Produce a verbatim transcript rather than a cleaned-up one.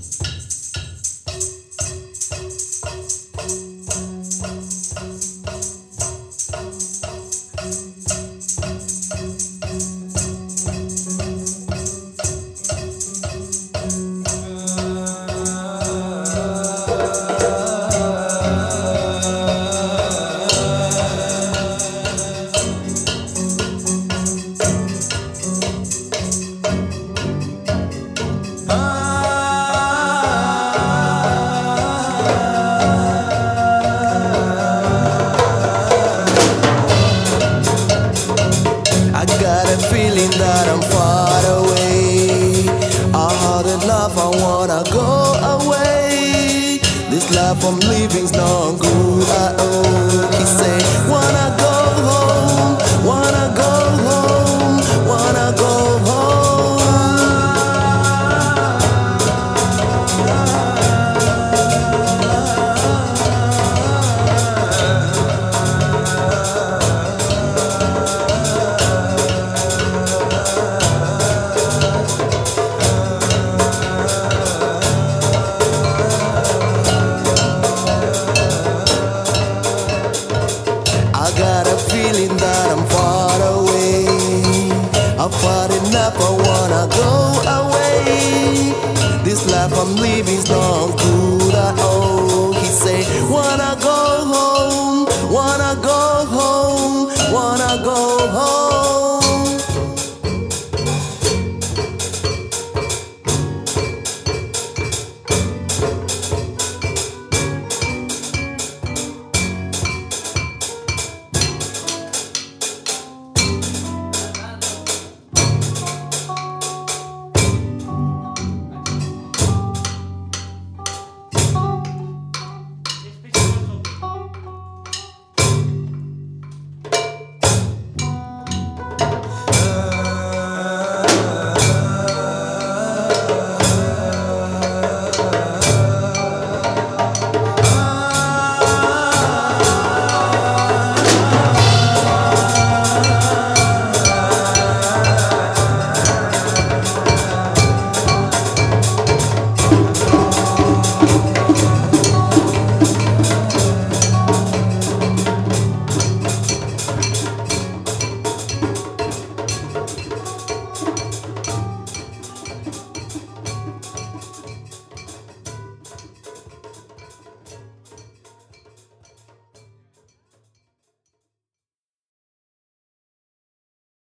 I got a feeling that I'm far away. I had a love, I wanna go away. This life I'm living's not good at all. He said, wanna go home, wanna go home, wanna go home. I got a feeling that I'm far away. I've had enough, I wanna go away. This life I'm living's not